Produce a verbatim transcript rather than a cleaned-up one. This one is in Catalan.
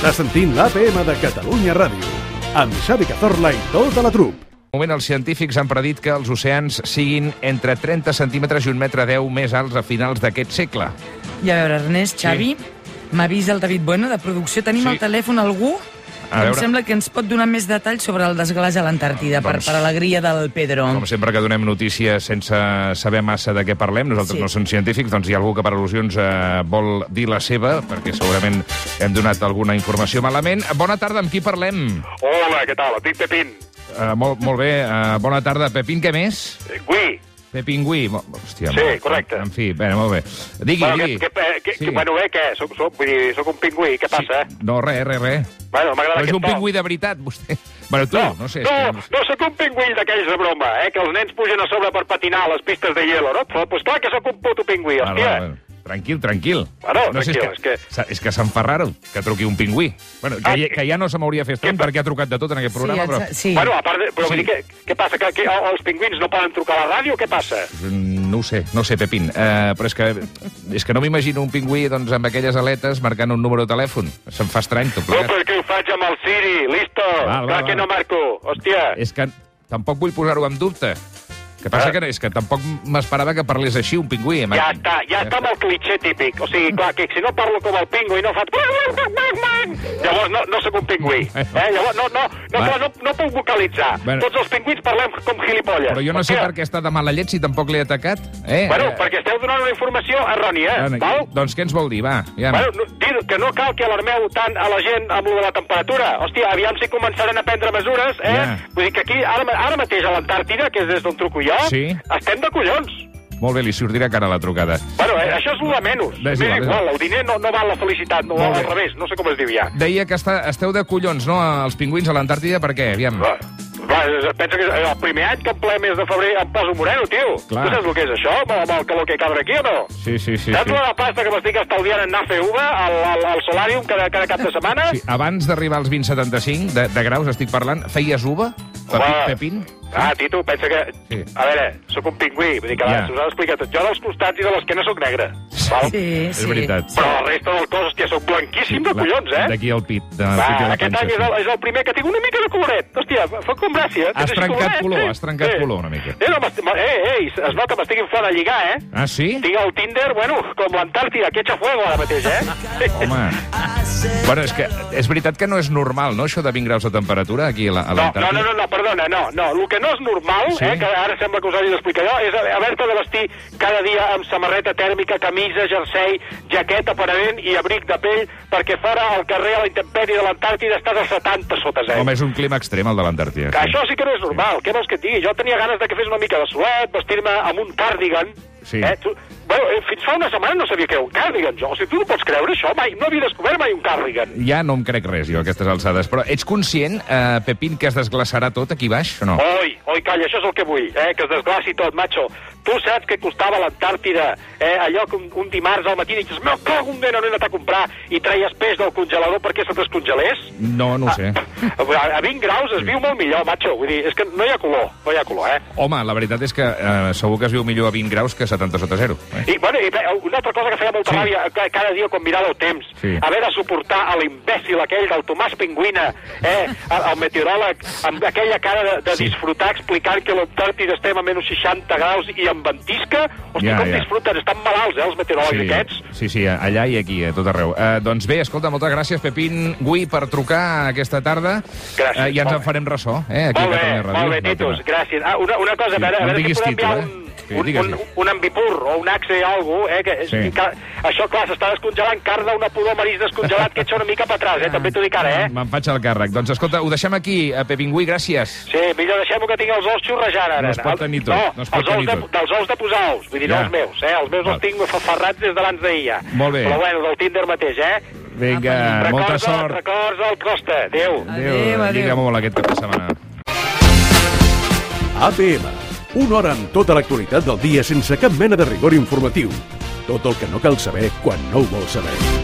Estàs sentint l'A P M de Catalunya Ràdio, amb Xavi Cazorla i tota la trup. Un moment, els científics han predit que els oceans siguin entre trenta centímetres i un metre deu més alts a finals d'aquest segle. I a veure, Ernest, Xavi, m'avisa el David Bueno de producció. Tenim Sí. al telèfon algú A que em veure. sembla que ens pot donar més detalls sobre el desglaç a l'Antàrtida, per, Doncs- per alegria del Pedro. Com sempre que donem notícies sense saber massa de què parlem, nosaltres Sí. no som científics, doncs hi ha algú que per al·lusions eh, vol dir la seva, perquè segurament hem donat alguna informació malament. Bona tarda, amb qui parlem? Hola, què tal? Et dic Pepín. Uh, molt, molt bé, uh, bona tarda. Pepín, què més? Eh, Gui. Pepingüí. Mo- Hòstia, Sí, molt- correcte. En fi, bé, molt bé. Digui, Bueno, digui. que, que, que, Sí. que, bueno, bé, què? Soc, soc, vull dir, soc un pingüí, què passa? Sí. No, res, res, res. Bueno, m'agrada Però és aquest un to. pingüí de veritat, vostè. Bueno, tu, no, no sé. és no, que... no sóc un pingüí d'aquells de broma, eh? Que els nens pugen a sobre per patinar a les pistes de hielo, no? Però, pues clar que sóc un puto pingüí, Vale, hòstia. vale, vale. Tranquil, tranquil. Bueno, no sé, tranquil, és que, és que... És que se'n fa raro que truqui un pingüí. Bueno, que, Ah, ja, que- que ja no se m'hauria fet tant perquè ha trucat de tot en aquest programa, sí, però... exa- sí. Bueno, a part de... Però Sí. vull dir, què, què passa? Que, que els pingüins no poden trucar a la ràdio? Què passa? Mm, No ho sé, no ho sé, Pepín. Uh, però és que, és que no m'imagino un pingüí doncs, amb aquelles aletes marcant un número de telèfon. Se'm fa estrany, tot No, plegat. perquè ho faig amb el Siri, listo. Val, Clar val, que val. no marco, hòstia. És que tampoc vull posar-ho en dubte. Que passa Ah. que és que tampoc m'esperava que parlés així un pingüí. eh, Ja està, ja està amb el clitxé típic. O sigui, clar, que si no parlo com el pingüí no fa... Llavors no, no sóc un pingüí. Eh? Llavors no, no, no, Va. clar, no, no puc vocalitzar. Bueno. Tots els pingüins parlem com gilipolles. Però jo no sé Hòstia. per què està de mala llet si tampoc l'he atacat. Eh? Bueno, eh, perquè esteu donant una informació errònia, Bueno, val? Doncs què ens vol dir? Va, ja. Bueno, no, dir que no cal que alarmeu tant a la gent amb lo de la temperatura. Hòstia, aviam si començaran a prendre mesures, eh? Ja. Vull dir que aquí, ara, ara mateix a l'Antàrtida, que és des d'on truco jo, Sí. estem de collons. Molt bé, li sortirà cara a la trucada. Bueno, eh, això és el de menys. És És igual, és igual, el diner no, no val la felicitat, no, Molt al bé. revés, no sé com es diu ja. Deia que està, esteu de collons, no?, els pingüins a l'Antàrtida, per què? Aviam. Va, va, pensa que el primer any que en ple mes de febrer em poso moreno, tio. Clar. Tu saps el que és això, amb, amb el calor que cabra aquí o no? Sí, sí, sí. Saps sí. la pasta que m'estic estalviant en anar a fer uva al, al, al solàrium cada, cada cap de setmana? Sí, abans d'arribar als vint setanta-cinc de, de graus, estic parlant, feies uva? Pepín? Home. Pepín? Ah, Tito, pensa que... Sí. A veure, sóc un pingüí, vull dir que Ja. ja. us ho he explicat tot. Jo dels costats i de l'esquena sóc negre, val? Sí, És sí. veritat. Però la resta del cos, hòstia, sóc blanquíssim de collons, eh? D'aquí al pit. De, Va, pit i la aquest panxa, any és sí. el, és el primer que tinc una mica de coloret. Hòstia, fa com gràcia. Has Tens així trencat coloret, color, sí. has trencat Sí. color una mica. Eh, no, m'est- eh, eh, es nota que m'estic inflant a lligar, eh? Ah, sí? Tinc el Tinder, bueno, com l'Antàrtida, que echa fuego ara mateix, eh? Home. Bueno, és que és veritat que no és normal, no?, això de vint graus de temperatura aquí a la- a No, no, l'Antàrtida. no, no, no, perdona, no, no. El que no és normal, Sí? eh, que ara sembla que us hagi d'explicar jo, és haver-te de vestir cada dia amb samarreta tèrmica, camisa, jersei, jaqueta paradent i abric de pell, perquè fora al carrer a la intempèrie de l'Antàrtida estàs a setanta sota zero. Home, és un clima extrem, el de l'Antàrtida. Que això sí que no és normal. Què vols que et digui? Jo tenia ganes de que fes una mica de solet, vestir-me amb un cardigan. Sí. Eh? Tu... Bueno, eh, fins fa una setmana no sabia què era un cardigan, jo. O sigui, tu no pots creure això, mai. No havia descobert mai un cardigan. Ja no em crec res, jo, a aquestes alçades. Però ets conscient, eh, Pepín, que es desglaçarà tot aquí baix, o no? Oi, oi, calla, això és el que vull, eh? Que es desglaci tot, macho. Tu saps què costava l'Antàrtida, eh? Allò que un, un dimarts al matí dius, me cago un nen, no he anat a comprar, i treies peix del congelador perquè se descongelés? No, no ho sé. A, a vint graus es viu molt millor, macho. Vull dir, és que no hi ha color, no hi ha color, eh? Home, la veritat és que eh, segur que es viu millor a vint graus que a setanta sota zero. Eh? I, bueno, i bé, una altra cosa que feia molta Sí. ràbia ca- cada dia quan mirava el temps, Sí. haver de suportar a l'imbècil aquell del Tomàs Pingüina, eh, el, el meteoròleg, amb aquella cara de, de Sí. disfrutar explicant que a l'Antàrtida estem a menys seixanta graus i amb ventisca. Hosti, Ja, com ja. disfruten? Estan malalts, eh, els meteoròlegs aquests. sí, sí, allà i aquí, a tot arreu. Eh, doncs bé, escolta, moltes gràcies, Pepín Gui, per trucar aquesta tarda. Gràcies, Eh, I ens molt en bé. farem ressò, eh, aquí Molt a bé, Catalunya Ràdio. molt bé, del Titus, tema. gràcies. Ah, una, una cosa, Sí, a veure, no a veure si diguis podem títol, enviar eh? un, Sí, un, digues, un, digues. un ambipur o un axe o alguna cosa, eh? Que, Sí. que, això, clar, s'està descongelant carn d'un pudor marís descongelat que echa una mica per atràs, eh? També t'ho dic ara, eh? Me'n faig el càrrec. Doncs escolta, ho deixem aquí, a Pepín Gui, gràcies. Sí, millor deixem-ho que tingui els ous xurrejant, ara. No es pot tenir tot, No, no es pot els ous tenir de, tot. dels ous de posar ous, vull dir, Ja. no els meus, eh? Els meus Val. els tinc ferrats des d'abans d'ahir, ja. Molt bé. Però bueno, del Tinder mateix, eh? Vinga, molta Records, sort. records al Costa. Adéu. Adéu, adéu. Lliga molt aquest cap de setmana. A P M, una hora amb tota l'actualitat del dia sense cap mena de rigor informatiu. Tot el que no cal saber quan no ho vols saber.